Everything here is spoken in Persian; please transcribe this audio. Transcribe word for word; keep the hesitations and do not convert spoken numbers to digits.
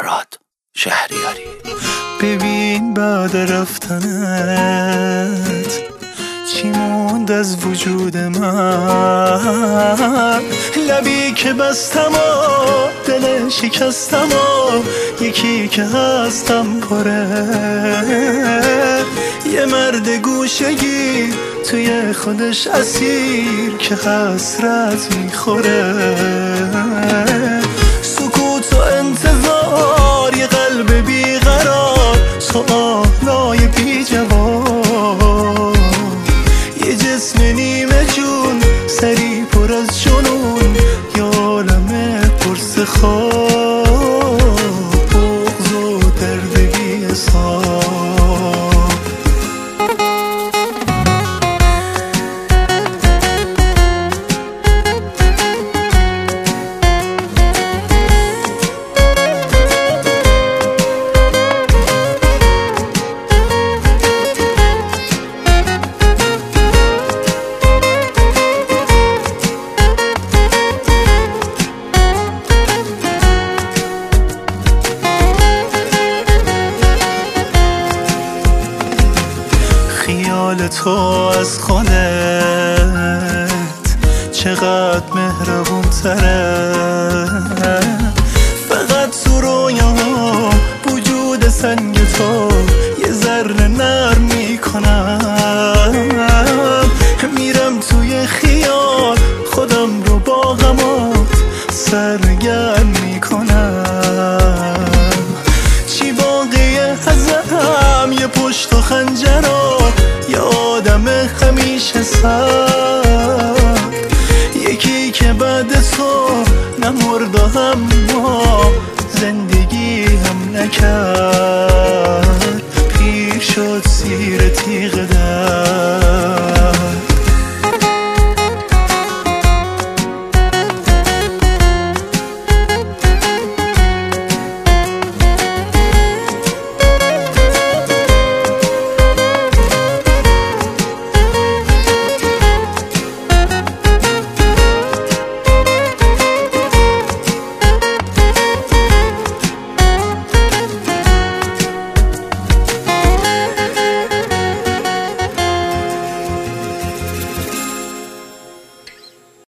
فرهاد شهریاری. ببین بعد رفتنت چی موند از وجود من، لبی که بستم و دل شکستم و یکی که هستم پره، یه مرد گوشگی توی خودش اسیر که حسرت میخوره، سکوت و انتظار یه قلب بیقرار، سوالای بی جواب، یه جسم نیمه جون سری پر از جنون، یه عالم پرس خواب، بغض و درد بی حساب. خیال تو از خودت چقدر مهربون تره، فقط تو رویام وجود سنگ تو یه ذره نرم میکنم، میرم توی خیال خودم رو با غمات سرگرم میکنم، چی باقیه ازم یه پشت و خنجرها، یه آدم همیشه سر، یکی که بعد تو نمرد و هم ما زندگی هم نکرد.